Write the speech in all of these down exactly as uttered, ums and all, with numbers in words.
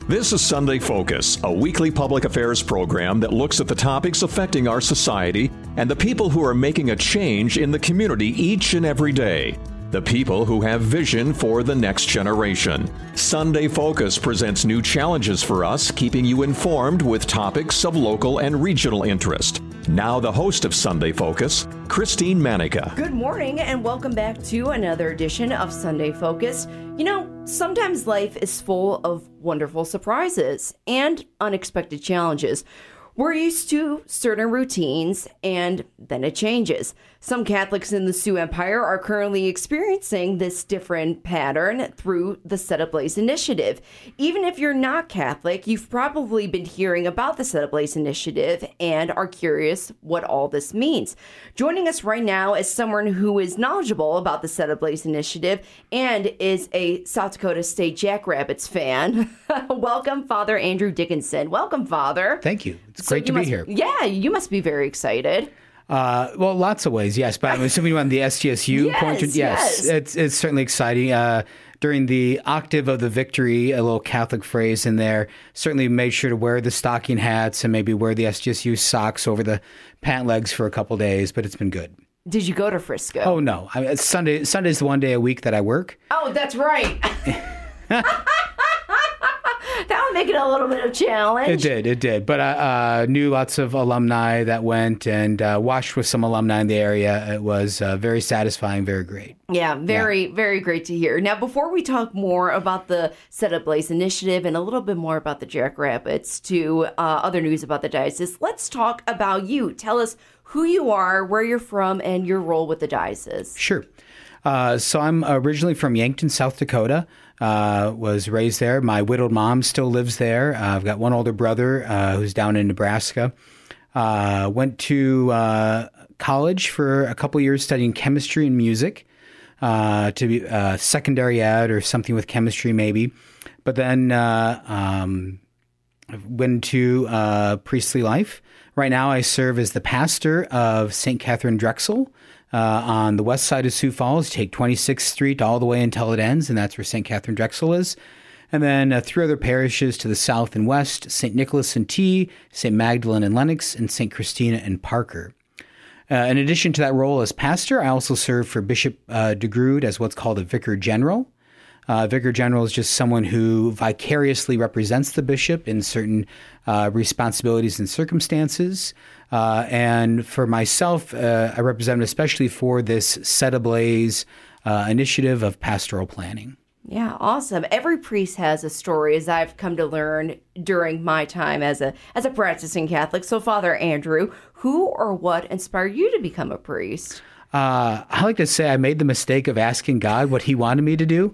This is Sunday Focus, a weekly public affairs program that looks at the topics affecting our society and the people who are making a change in the community each and every day. The people who have vision for the next generation. Sunday Focus presents new challenges for us, keeping you informed with topics of local and regional interest. Now the host of Sunday Focus, Christine Manica. Good morning and welcome back to another edition of Sunday Focus. You know, sometimes life is full of wonderful surprises and unexpected challenges. We're used to certain routines, and then it changes. Some Catholics in the Sioux Empire are currently experiencing this different pattern through the Set Ablaze initiative. Even if you're not Catholic, you've probably been hearing about the Set Ablaze initiative and are curious what all this means. Joining us right now is someone who is knowledgeable about the Set Ablaze initiative and is a South Dakota State Jackrabbits fan. Welcome, Father Andrew Dickinson. Welcome, Father. Thank you. It's So great to you be must- here. Yeah, you must be very excited. Uh, well, lots of ways, yes. But I'm assuming on the S G S U Yes, point. yes. It's it's certainly exciting. Uh, during the Octave of the Victory, a little Catholic phrase in there, certainly made sure to wear the stocking hats and maybe wear the S G S U socks over the pant legs for a couple days, but it's been good. Did you go to Frisco? Oh, no. I mean, it's Sunday. Sunday's the one day a week that I work. Oh, that's right. That would make it a little bit of a challenge. It did, it did. But I uh, knew lots of alumni that went and uh, watched with some alumni in the area. It was uh, very satisfying, very great. Yeah, very, yeah. very great to hear. Now, before we talk more about the Set Ablaze initiative and a little bit more about the Jackrabbits to uh, other news about the diocese, let's talk about you. Tell us who you are, where you're from, and your role with the diocese. Sure. Uh, so I'm originally from Yankton, South Dakota. Uh, was raised there. My widowed mom still lives there. Uh, I've got one older brother uh, who's down in Nebraska. Uh, went to uh, college for a couple years studying chemistry and music uh, to be uh, secondary ed or something with chemistry maybe. But then uh, um, went to uh, priestly life. Right now I serve as the pastor of Saint Catherine Drexel. Uh, on the west side of Sioux Falls, take twenty-sixth Street all the way until it ends, and that's where Saint Catherine Drexel is. And then uh, three other parishes to the south and west, Saint Nicholas and T, Saint Magdalene and Lennox, and Saint Christina and Parker. Uh, in addition to that role as pastor, I also serve for Bishop uh, DeGrood as what's called a Vicar General. Uh, Vicar General is just someone who vicariously represents the bishop in certain uh, responsibilities and circumstances. Uh, and for myself, uh, I represent especially for this Set Ablaze uh, initiative of pastoral planning. Yeah, awesome. Every priest has a story, as I've come to learn during my time as a as a practicing Catholic. So, Father Andrew, who or what inspired you to become a priest? Uh, I like to say I made the mistake of asking God what he wanted me to do.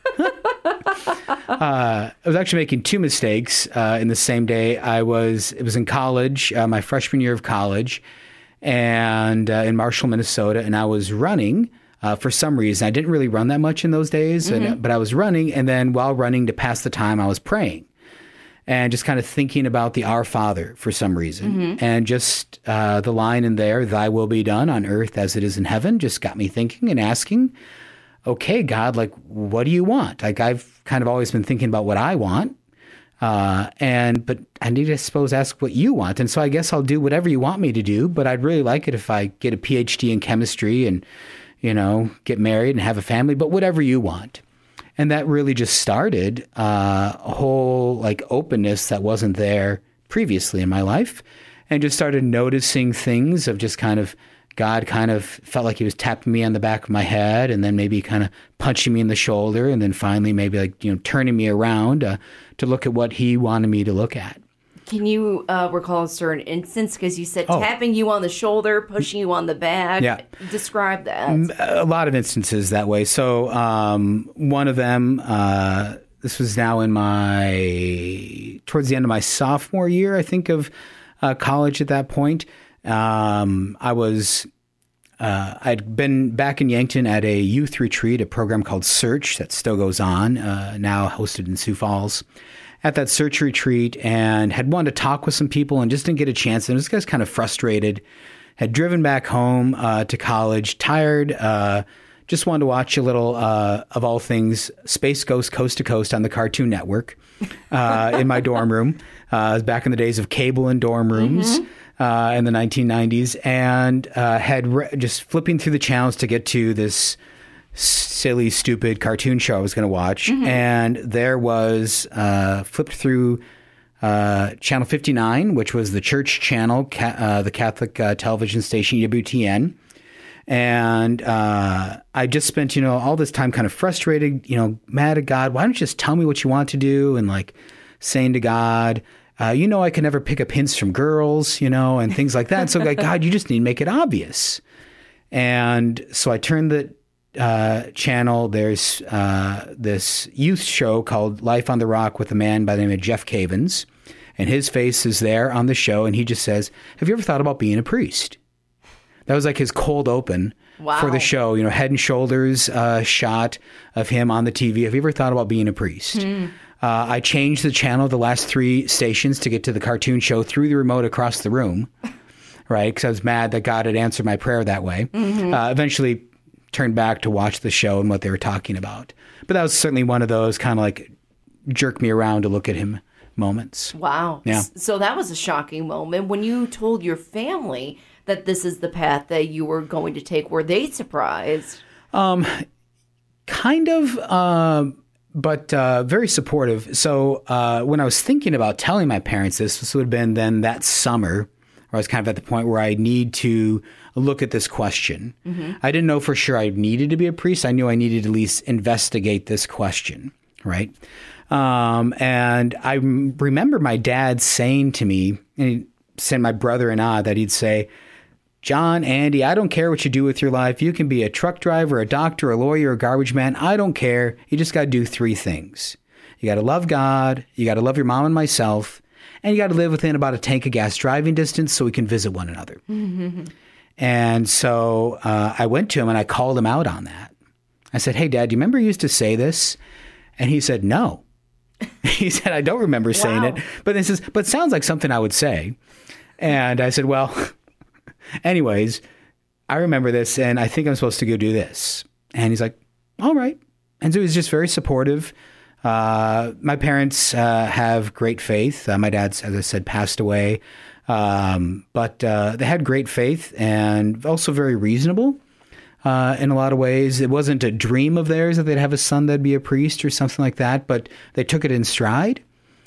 Uh, I was actually making two mistakes uh, in the same day. I was it was in college, uh, my freshman year of college, and uh, in Marshall, Minnesota, and I was running uh, for some reason. I didn't really run that much in those days, mm-hmm. and, but I was running, and then while running to pass the time, I was praying and just kind of thinking about the Our Father for some reason, mm-hmm. and just uh, the line in there, "Thy will be done on earth as it is in heaven," just got me thinking and asking, okay, God, like, what do you want? Like, I've kind of always been thinking about what I want. Uh, and, but I need to, I suppose, ask what you want. And so I guess I'll do whatever you want me to do, but I'd really like it if I get a P H D in chemistry and, you know, get married and have a family, but whatever you want. And that really just started uh, a whole like openness that wasn't there previously in my life, and just started noticing things of just kind of God kind of felt like he was tapping me on the back of my head, and then maybe kind of punching me in the shoulder, and then finally maybe like, you know, turning me around uh, to look at what he wanted me to look at. Can you uh, recall a certain instance? Because you said oh. tapping you on the shoulder, pushing you on the back. Yeah. Describe that. A lot of instances that way. So um, one of them, uh, this was now in my, towards the end of my sophomore year, I think, of uh, college at that point. Um, I was, uh, I'd been back in Yankton at a youth retreat, a program called Search that still goes on, uh, now hosted in Sioux Falls, at that Search retreat, and had wanted to talk with some people and just didn't get a chance. And I was just kind of frustrated, had driven back home, uh, to college, tired, uh, just wanted to watch a little, uh, of all things, Space Ghost Coast to Coast on the Cartoon Network uh, in my dorm room. Uh, back in the days of cable and dorm rooms mm-hmm. uh, in the nineteen nineties, and uh, had re- just flipping through the channels to get to this silly, stupid cartoon show I was going to watch. Mm-hmm. And there was uh, flipped through uh, channel fifty-nine, which was the church channel, ca- uh, the Catholic uh, television station, W T N. And uh, I just spent, you know, all this time kind of frustrated, you know, mad at God. Why don't you just tell me what you want to do? And like saying to God, uh, you know, I can never pick up hints from girls, you know, and things like that. And so like, God, you just need to make it obvious. And so I turned the uh, channel. There's uh, this youth show called Life on the Rock with a man by the name of Jeff Cavins. And his face is there on the show. And he just says, have you ever thought about being a priest? That was like his cold open wow. for the show, you know, head and shoulders uh, shot of him on the T V. Have you ever thought about being a priest? Mm. Uh, I changed the channel the last three stations to get to the cartoon show through the remote across the room, right? Because I was mad that God had answered my prayer that way. Mm-hmm. Uh, eventually turned back to watch the show and what they were talking about. But that was certainly one of those kind of like jerk me around to look at him moments. Wow. Yeah. So that was a shocking moment. When you told your family that this is the path that you were going to take, were they surprised? Um, kind of, uh, but uh, very supportive. So uh, when I was thinking about telling my parents this, this would have been then that summer, where I was kind of at the point where I need to look at this question. Mm-hmm. I didn't know for sure I needed to be a priest. I knew I needed to at least investigate this question, right? Um, and I remember my dad saying to me, and he said my brother and I, that he'd say, John, Andy, I don't care what you do with your life. You can be a truck driver, a doctor, a lawyer, a garbage man. I don't care. You just got to do three things. You got to love God. You got to love your mom and myself. And you got to live within about a tank of gas driving distance so we can visit one another. Mm-hmm. And so uh, I went to him and I called him out on that. I said, hey, Dad, do you remember you used to say this? And he said, no. He said, I don't remember saying wow. it. But this is, but it sounds like something I would say. And I said, well... Anyways, I remember this, and I think I'm supposed to go do this. And he's like, all right. And so he was just very supportive. Uh, my parents uh, have great faith. Uh, my dad's, as I said, passed away. Um, but uh, they had great faith and also very reasonable uh, in a lot of ways. It wasn't a dream of theirs that they'd have a son that'd be a priest or something like that, but they took it in stride.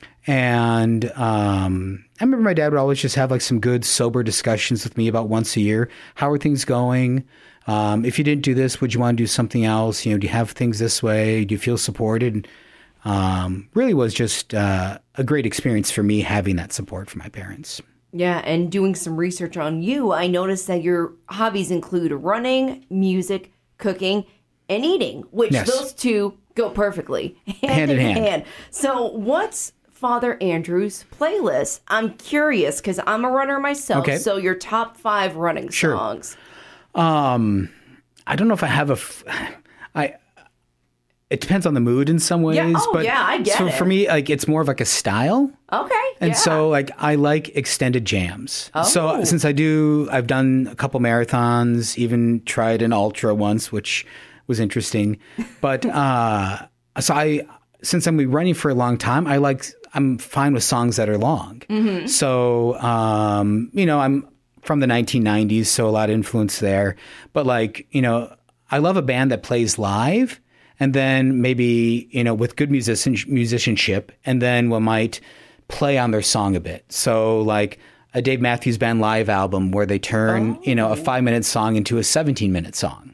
And um, I remember my dad would always just have like some good, sober discussions with me about once a year. How are things going? Um, if you didn't do this, would you want to do something else? You know, do you have things this way? Do you feel supported? Um, really was just uh, a great experience for me having that support from my parents. Yeah, and doing some research on you, I noticed that your hobbies include running, music, cooking, and eating, which yes. those two go perfectly hand, hand in hand. hand. So what's Father Andrew's playlist? I'm curious because I'm a runner myself. Okay. So your top five running sure. songs. Um, I don't know if I have a. F- I. It depends on the mood in some ways. Yeah. Oh, but yeah, I get so it. For me, like it's more of like a style. Okay. And yeah. so like I like extended jams. Oh. So since I do, I've done a couple marathons, even tried an ultra once, which was interesting. But uh, so I, since I'm running for a long time, I like. I'm fine with songs that are long. Mm-hmm. So, um, you know, I'm from the nineteen nineties, so a lot of influence there. But like, you know, I love a band that plays live and then maybe, you know, with good musician, musicianship, and then we might play on their song a bit. So like a Dave Matthews Band live album where they turn, oh. you know, a five minute song into a seventeen minute song.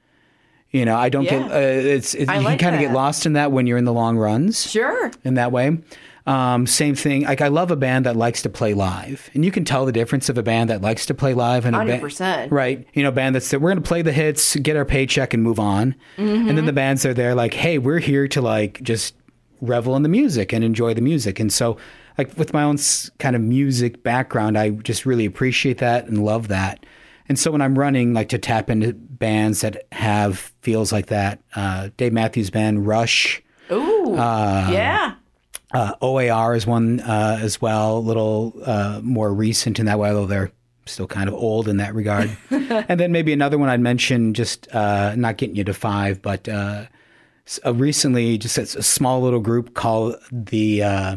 You know, I don't yeah. get, uh, it's, it, you like can kind of get lost in that when you're in the long runs. Sure. In that way. Um, same thing. Like I love a band that likes to play live, and you can tell the difference of a band that likes to play live and a one hundred percent. Ba- right? You know, band that's we're going to play the hits, get our paycheck, and move on. Mm-hmm. And then the bands are there like, hey, we're here to like just revel in the music and enjoy the music. And so, like with my own kind of music background, I just really appreciate that and love that. And so when I'm running, like to tap into bands that have feels like that, uh, Dave Matthews Band, Rush. Ooh, uh, yeah. Uh, O A R is one uh, as well, a little uh, more recent in that way, although they're still kind of old in that regard. And then maybe another one I'd mention, just uh, not getting you to five, but uh, uh, recently just a, a small little group called the uh,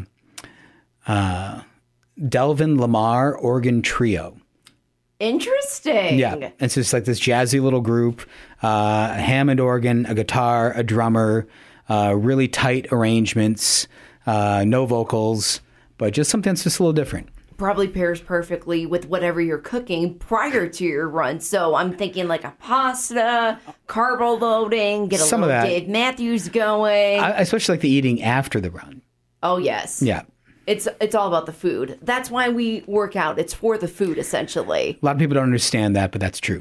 uh, Delvin Lamar Organ Trio. Interesting. Yeah. It's just like this jazzy little group, uh, a Hammond organ, a guitar, a drummer, uh, really tight arrangements, uh, no vocals, but just something that's just a little different. Probably pairs perfectly with whatever you're cooking prior to your run. So I'm thinking like a pasta, carbo loading, get a Some of little that. Dave Matthews going. I especially like the eating after the run. Oh, yes. Yeah. It's it's all about the food. That's why we work out. It's for the food, essentially. A lot of people don't understand that, but that's true.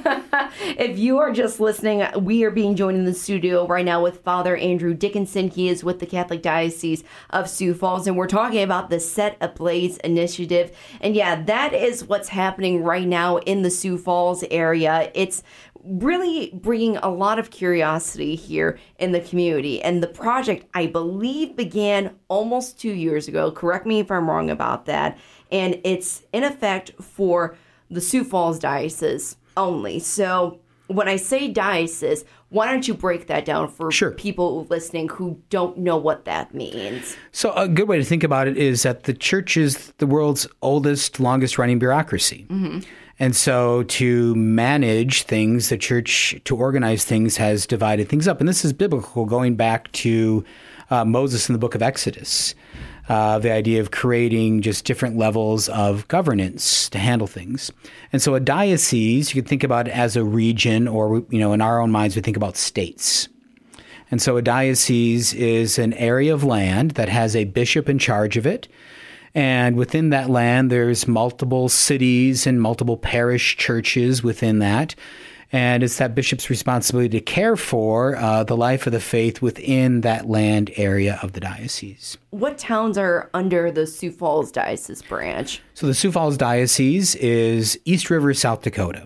If you are just listening, we are being joined in the studio right now with Father Andrew Dickinson. He is with the Catholic Diocese of Sioux Falls, and we're talking about the Set Ablaze initiative. And yeah, that is what's happening right now in the Sioux Falls area. It's really bringing a lot of curiosity here in the community. And the project, I believe, began almost two years ago. Correct me if I'm wrong about that. And it's in effect for the Sioux Falls Diocese only. So when I say diocese, why don't you break that down for Sure. people listening who don't know what that means? So a good way to think about it is that the church is the world's oldest, longest running bureaucracy. Mm-hmm. And so to manage things, the church, to organize things, has divided things up. And this is biblical, going back to uh, Moses in the book of Exodus. Uh, the idea of creating just different levels of governance to handle things. And so a diocese, you could think about it as a region, or, you know, in our own minds, we think about states. And so a diocese is an area of land that has a bishop in charge of it. And within that land, there's multiple cities and multiple parish churches within that. And it's that bishop's responsibility to care for uh, the life of the faith within that land area of the diocese. What towns are under the Sioux Falls Diocese branch? So the Sioux Falls Diocese is East River, South Dakota.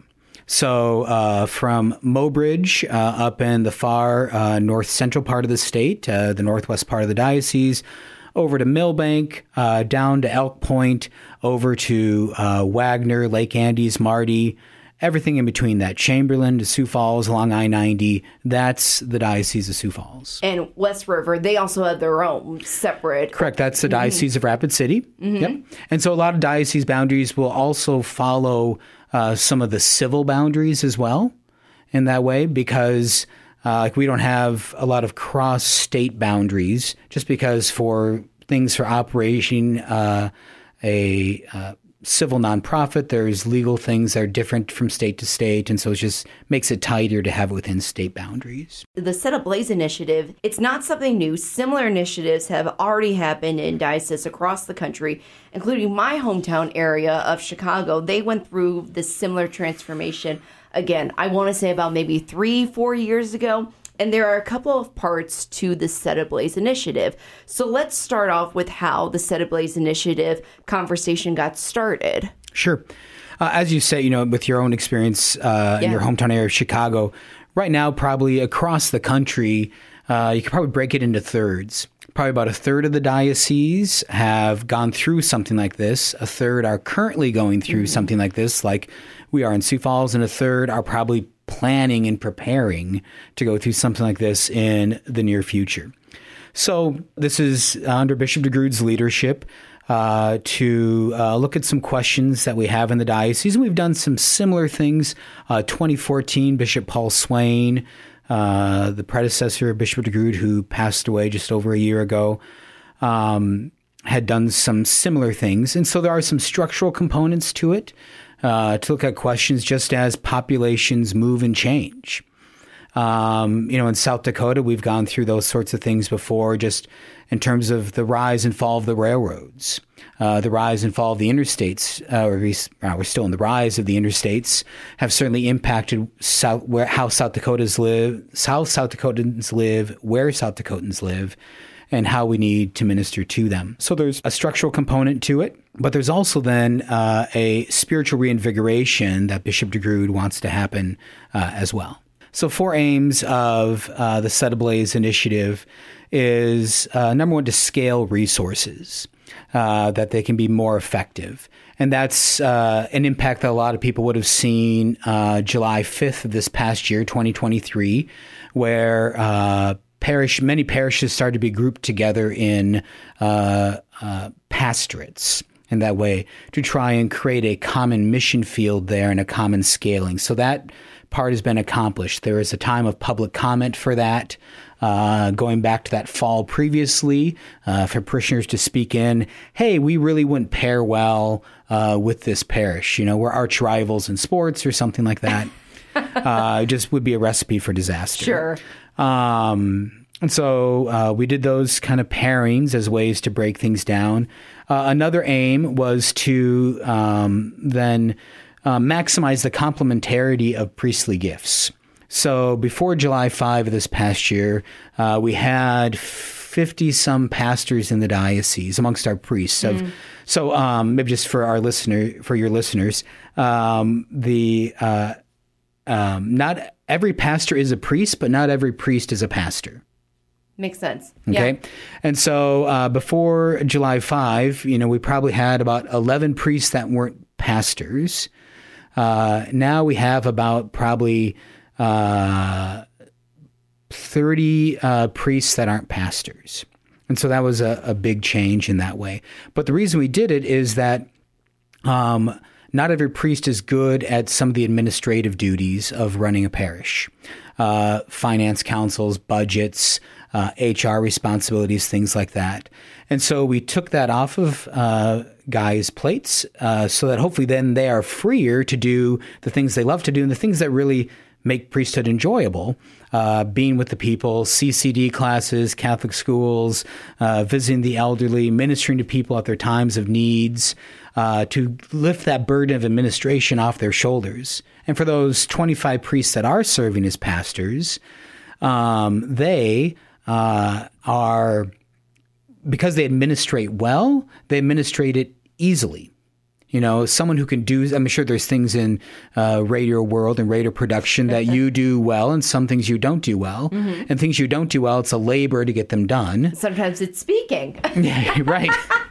So uh, from Mobridge uh, up in the far uh, north central part of the state, uh, the northwest part of the diocese, over to Millbank, uh, down to Elk Point, over to uh, Wagner, Lake Andes, Marty, everything in between that, Chamberlain to Sioux Falls along I ninety, that's the Diocese of Sioux Falls. And West River, they also have their own separate. Correct. That's the Diocese mm-hmm. of Rapid City. Mm-hmm. Yep. And so a lot of diocese boundaries will also follow uh, some of the civil boundaries as well in that way, because uh, like we don't have a lot of cross-state boundaries, just because for things for operating uh, a uh, civil nonprofit, there's legal things that are different from state to state, and so it just makes it tighter to have it within state boundaries. The Set Ablaze initiative, it's not something new. Similar initiatives have already happened in dioceses across the country, including my hometown area of Chicago. They went through this similar transformation. Again, I want to say about maybe three, four years ago. And there are a couple of parts to the Set Ablaze initiative. So let's start off with how the Set Ablaze initiative conversation got started. Sure. Uh, as you say, you know, with your own experience uh, yeah. in your hometown area of Chicago, right now, probably across the country, uh, you could probably break it into thirds. Probably about a third of the diocese have gone through something like this. A third are currently going through mm-hmm. something like this, like we are in Sioux Falls, and a third are probably planning and preparing to go through something like this in the near future. So this is under Bishop DeGrood's leadership uh, to uh, look at some questions that we have in the diocese. And we've done some similar things. Uh, twenty fourteen, Bishop Paul Swain, uh, the predecessor of Bishop DeGrood, who passed away just over a year ago, um, had done some similar things. And so there are some structural components to it. Uh, to look at questions just as populations move and change. Um, you know, in South Dakota, we've gone through those sorts of things before, just in terms of the rise and fall of the railroads, uh, the rise and fall of the interstates, uh, or we, uh, we're still in the rise of the interstates, have certainly impacted South, where, how South Dakotans live, how South Dakotans live, where South Dakotans live, and how we need to minister to them. So there's a structural component to it, but there's also then uh, a spiritual reinvigoration that Bishop DeGrood wants to happen uh, as well. So four aims of uh, the Set Ablaze initiative is, uh, number one, to scale resources. uh, that they can be more effective. And that's uh, an impact that a lot of people would have seen uh, July fifth of this past year, twenty twenty-three, where uh, parish many parishes started to be grouped together in uh, uh, pastorates in that way to try and create a common mission field there and a common scaling. So that part has been accomplished. There is a time of public comment for that, uh, going back to that fall previously, uh, for parishioners to speak in, hey, we really wouldn't pair well uh, with this parish. You know, we're arch rivals in sports or something like that. uh, it just would be a recipe for disaster. Sure. Um, and so uh, we did those kind of pairings as ways to break things down. Uh, another aim was to um, then uh, maximize the complementarity of priestly gifts. So before July fifth of this past year, uh, we had fifty-some pastors in the diocese amongst our priests. Of, mm. So um, maybe just for our listener, for your listeners, um, the uh, um, not every pastor is a priest, but not every priest is a pastor. Makes sense. Okay. Yeah. And so uh, before July fifth, you know, we probably had about eleven priests that weren't pastors. Uh, now we have about probably uh, thirty uh, priests that aren't pastors. And so that was a, a big change in that way. But the reason we did it is that um, not every priest is good at some of the administrative duties of running a parish. Uh, finance councils, budgets, uh, H R responsibilities, things like that. And so we took that off of uh, guys' plates uh, so that hopefully then they are freer to do the things they love to do and the things that really make priesthood enjoyable, uh, being with the people, C C D classes, Catholic schools, uh, visiting the elderly, ministering to people at their times of needs, uh, to lift that burden of administration off their shoulders. And for those twenty-five priests that are serving as pastors, um, they uh, are, because they administrate well, they administrate it easily. You know, someone who can do, I'm sure there's things in uh, radio world and radio production that you do well and some things you don't do well. Mm-hmm. And things you don't do well, it's a labor to get them done. Sometimes it's speaking. Yeah, right.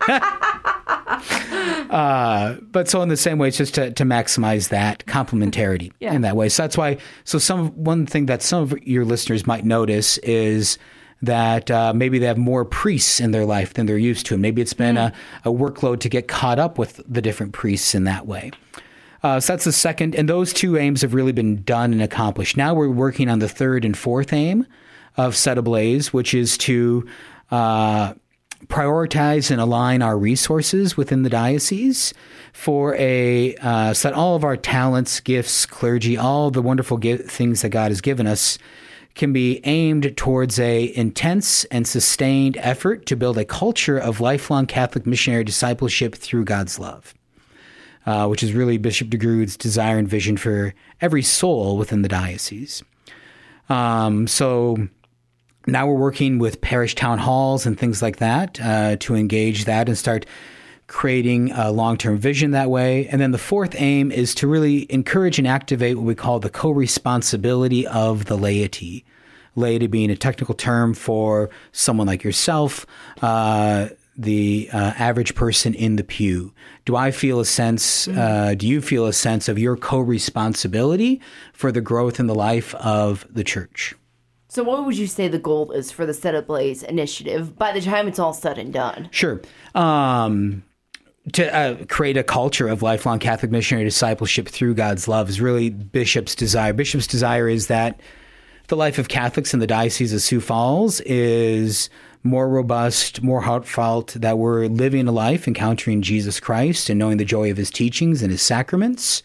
uh, but so in the same way, it's just to, to maximize that complementarity yeah. in that way. So that's why, so some one thing that some of your listeners might notice is that uh, maybe they have more priests in their life than they're used to. And maybe it's been mm. a, a workload to get caught up with the different priests in that way. Uh, so that's the second. And those two aims have really been done and accomplished. Now we're working on the third and fourth aim of Set Ablaze, which is to uh, prioritize and align our resources within the diocese for a, uh, so that all of our talents, gifts, clergy, all the wonderful gi- things that God has given us can be aimed towards a intense and sustained effort to build a culture of lifelong Catholic missionary discipleship through God's love, uh, which is really Bishop DeGrood's desire and vision for every soul within the diocese. Um, so now we're working with parish town halls and things like that uh, to engage that and start creating a long-term vision that way. And then the fourth aim is to really encourage and activate what we call the co-responsibility of the laity. Laity being a technical term for someone like yourself, uh, the uh, average person in the pew. Do I feel a sense, mm-hmm. uh, do you feel a sense of your co-responsibility for the growth in the life of the church? So what would you say the goal is for the Set Ablaze initiative by the time it's all said and done? Sure. Um, to uh, create a culture of lifelong Catholic missionary discipleship through God's love is really Bishop's desire. Bishop's desire is that the life of Catholics in the Diocese of Sioux Falls is more robust, more heartfelt, that we're living a life encountering Jesus Christ and knowing the joy of his teachings and his sacraments.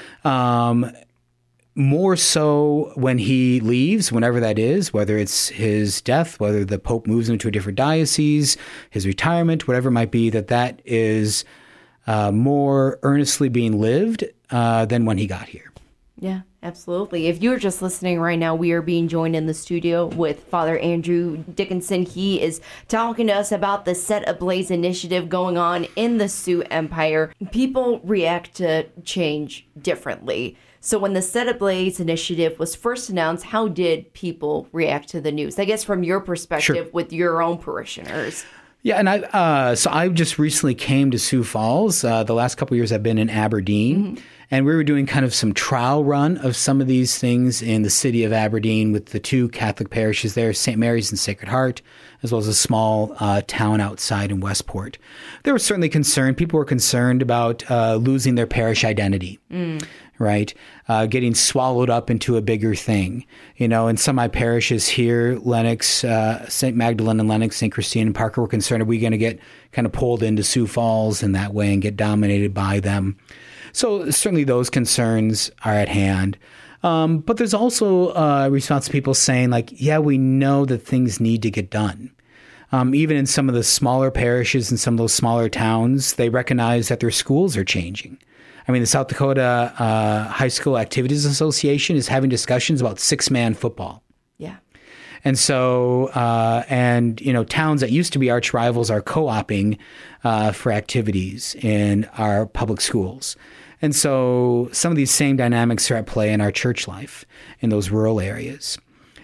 Um, more so when he leaves, whenever that is, whether it's his death, whether the Pope moves him to a different diocese, his retirement, whatever it might be, that that is uh, more earnestly being lived uh, than when he got here. Yeah, absolutely. If you're just listening right now, we are being joined in the studio with Father Andrew Dickinson. He is talking to us about the Set Ablaze initiative going on in the Sioux Empire. People react to change differently. So when the Set Ablaze initiative was first announced, how did people react to the news? I guess from your perspective, sure. with your own parishioners. Yeah, and I uh, so I just recently came to Sioux Falls. Uh, the last couple of years I've been in Aberdeen, mm-hmm. and we were doing kind of some trial run of some of these things in the city of Aberdeen with the two Catholic parishes there, Saint Mary's and Sacred Heart, as well as a small uh, town outside in Westport. There was certainly concern. People were concerned about uh, losing their parish identity. Mm. Right, uh, getting swallowed up into a bigger thing. You know, in some of my parishes here, Lennox, uh, Saint Magdalene and Lennox, Saint Christine and Parker were concerned, are we going to get kind of pulled into Sioux Falls in that way and get dominated by them? So certainly those concerns are at hand. Um, but there's also a response to people saying, like, yeah, we know that things need to get done. Um, even in some of the smaller parishes and some of those smaller towns, they recognize that their schools are changing. I mean, the South Dakota uh, High School Activities Association is having discussions about six-man football. Yeah. And so, uh, and, you know, towns that used to be arch rivals are co-oping uh, for activities in our public schools. And so some of these same dynamics are at play in our church life in those rural areas.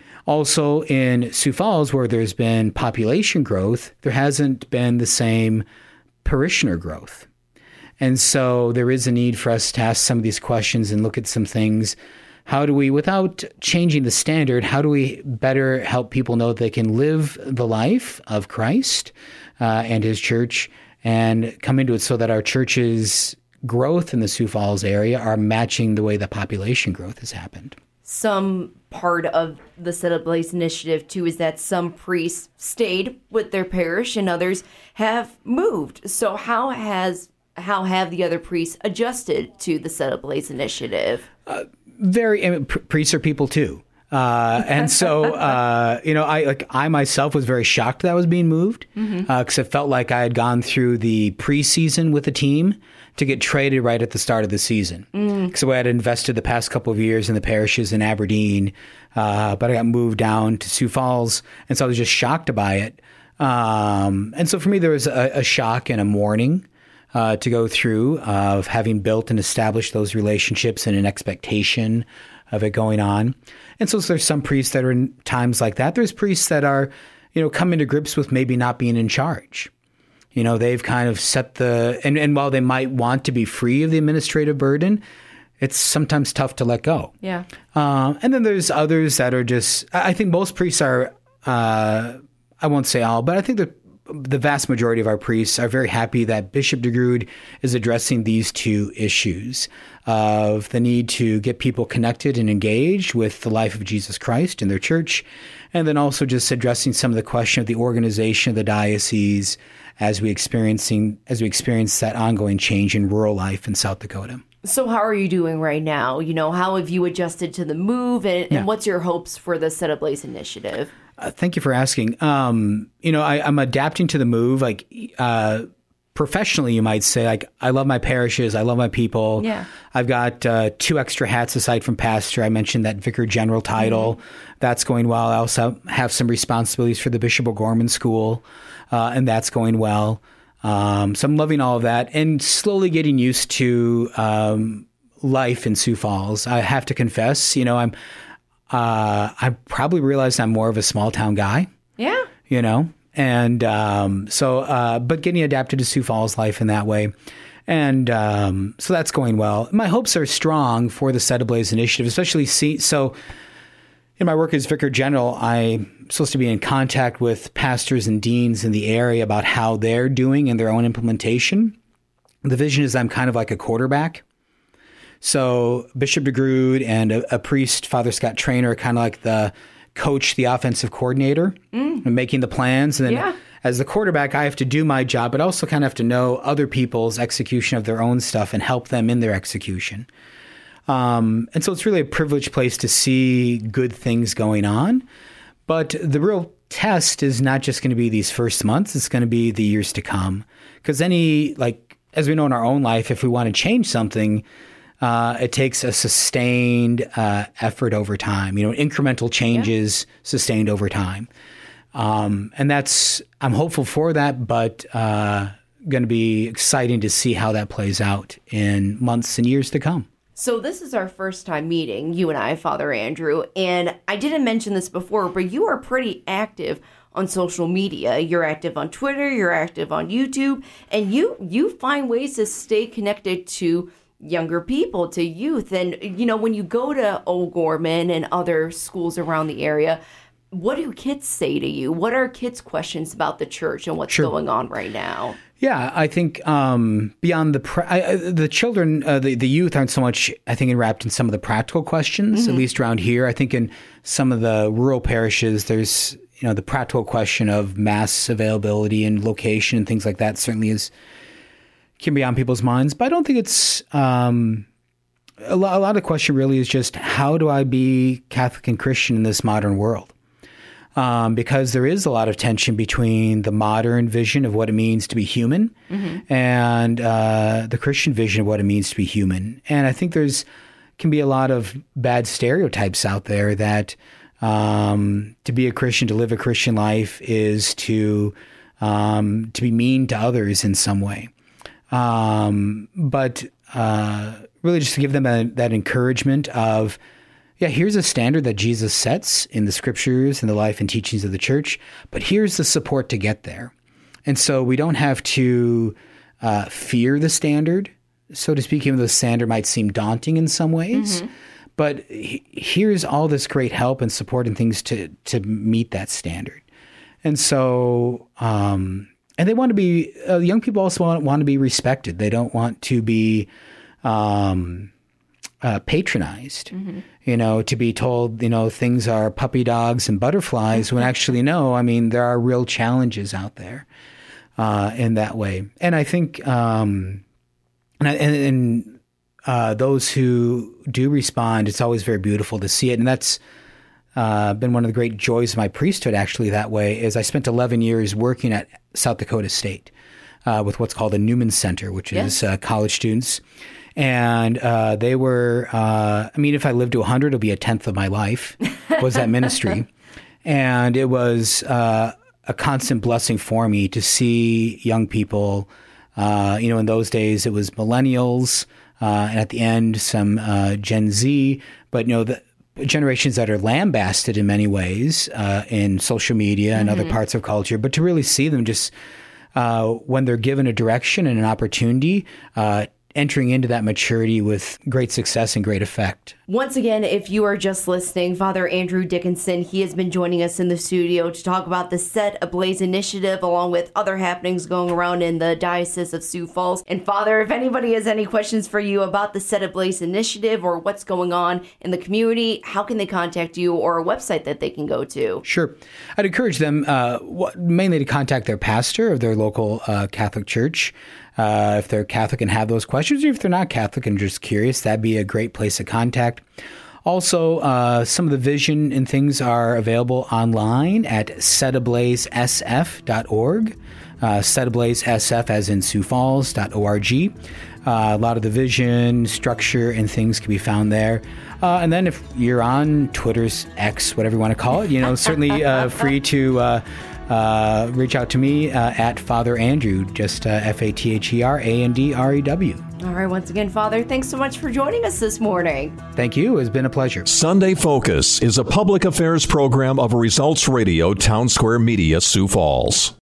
Also in Sioux Falls, where there's been population growth, there hasn't been the same parishioner growth. And so there is a need for us to ask some of these questions and look at some things. How do we, without changing the standard, how do we better help people know that they can live the life of Christ uh, and his church and come into it so that our church's growth in the Sioux Falls area are matching the way the population growth has happened? Some part of the Set a Blaze initiative, too, is that some priests stayed with their parish and others have moved. So how has... How have the other priests adjusted to the Set a Blaze initiative? Uh, very I mean, pr- priests are people too, uh, and so uh, you know, I like I myself was very shocked that I was being moved because mm-hmm. uh, it felt like I had gone through the preseason with the team to get traded right at the start of the season. Because mm. I had invested the past couple of years in the parishes in Aberdeen, uh, but I got moved down to Sioux Falls, and so I was just shocked by it. Um, and so for me, there was a, a shock and a mourning. Uh, to go through uh, of having built and established those relationships and an expectation of it going on. And so there's some priests that are in times like that. There's priests that are, you know, coming to grips with maybe not being in charge. You know, they've kind of set the, and, and while they might want to be free of the administrative burden, it's sometimes tough to let go. Yeah. Uh, and then there's others that are just, I think most priests are, uh, I won't say all, but I think that the vast majority of our priests are very happy that Bishop DeGrood is addressing these two issues of the need to get people connected and engaged with the life of Jesus Christ in their church, and then also just addressing some of the question of the organization of the diocese as we experiencing as we experience that ongoing change in rural life in South Dakota. So how are you doing right now? You know, how have you adjusted to the move, and, yeah. and what's your hopes for the Set a Blaze initiative? Uh, thank you for asking. Um, you know, I, I'm adapting to the move. Like uh, professionally, you might say, like I love my parishes, I love my people. Yeah, I've got uh, two extra hats aside from pastor. I mentioned that vicar general title. Mm-hmm. That's going well. I also have some responsibilities for the Bishop O'Gorman School, uh, and that's going well. Um, so I'm loving all of that and slowly getting used to um, life in Sioux Falls. I have to confess, you know, I'm. Uh, I probably realized I'm more of a small town guy. Yeah. You know, and um, so, uh, but getting adapted to Sioux Falls life in that way. And um, so that's going well. My hopes are strong for the Set a Blaze initiative, especially see, so in my work as Vicar General, I'm supposed to be in contact with pastors and deans in the area about how they're doing in their own implementation. The vision is I'm kind of like a quarterback. So Bishop DeGrood and a, a priest, Father Scott Traynor, are kind of like the coach, the offensive coordinator, mm. and making the plans. And then yeah. as the quarterback, I have to do my job, but also kind of have to know other people's execution of their own stuff and help them in their execution. Um, and so it's really a privileged place to see good things going on. But the real test is not just going to be these first months. It's going to be the years to come. Because any, like, as we know in our own life, if we want to change something, Uh, it takes a sustained uh, effort over time, you know, incremental changes yeah. sustained over time. Um, and that's, I'm hopeful for that, but uh, going to be exciting to see how that plays out in months and years to come. So this is our first time meeting, you and I, Father Andrew, and I didn't mention this before, but you are pretty active on social media. You're active on Twitter, you're active on YouTube, and you you find ways to stay connected to younger people, to youth. And, you know, when you go to O'Gorman and other schools around the area, what do kids say to you? What are kids' questions about the church and what's Sure. going on right now? Yeah, I think um, beyond the pra- I, the children, uh, the the youth aren't so much, I think, enwrapped in some of the practical questions. Mm-hmm. At least around here, I think in some of the rural parishes, there's you know the practical question of mass availability and location and things like that. Certainly is can be on people's minds, but I don't think it's um, a, lot, a lot of the question really is just how do I be Catholic and Christian in this modern world? Um, because there is a lot of tension between the modern vision of what it means to be human mm-hmm. and uh, the Christian vision of what it means to be human. And I think there's can be a lot of bad stereotypes out there that um, to be a Christian, to live a Christian life is to um, to be mean to others in some way. Um, but uh, really just to give them a, that encouragement of, yeah, here's a standard that Jesus sets in the scriptures and the life and teachings of the church, but here's the support to get there. And so we don't have to uh, fear the standard, so to speak, even though the standard might seem daunting in some ways. Mm-hmm. But he, here's all this great help and support and things to, to meet that standard. And so, um, and they want to be, uh, young people also want, want to be respected. They don't want to be um, uh, patronized, mm-hmm. you know, to be told, you know, things are puppy dogs and butterflies mm-hmm. when actually, no, I mean, there are real challenges out there uh, in that way. And I think, um, and, and, and uh, those who do respond, it's always very beautiful to see it. And that's uh, been one of the great joys of my priesthood, actually, that way, is I spent eleven years working at South Dakota State uh, with what's called a Newman Center, which yes. is uh, college students. And uh, they were, uh, I mean, if I lived to one hundred, it'll be a tenth of my life, was that ministry. And it was uh, a constant blessing for me to see young people, uh, you know, in those days it was millennials, uh, and at the end some uh, Gen Z, but, you know, the generations that are lambasted in many ways uh, in social media and mm-hmm. other parts of culture, but to really see them just uh, when they're given a direction and an opportunity, uh, entering into that maturity with great success and great effect. Once again, if you are just listening, Father Andrew Dickinson, he has been joining us in the studio to talk about the Set Ablaze initiative, along with other happenings going around in the Diocese of Sioux Falls. And Father, if anybody has any questions for you about the Set Ablaze initiative or what's going on in the community, how can they contact you, or a website that they can go to? Sure. I'd encourage them uh, mainly to contact their pastor of their local uh, Catholic church. Uh, if they're Catholic and have those questions, or if they're not Catholic and just curious, that'd be a great place to contact. Also, uh, some of the vision and things are available online at set ablaze s f dot org, uh, Setablaze S F as in Sioux Falls dot org. Uh, a lot of the vision, structure, and things can be found there. Uh, and then if you're on Twitter's X, whatever you want to call it, you know, certainly uh, free to uh, uh, reach out to me uh, at Father Andrew, just uh, F A T H E R A N D R E W. All right, once again, Father, thanks so much for joining us this morning. Thank you. It's been a pleasure. Sunday Focus is a public affairs program of Results Radio Town Square Media, Sioux Falls.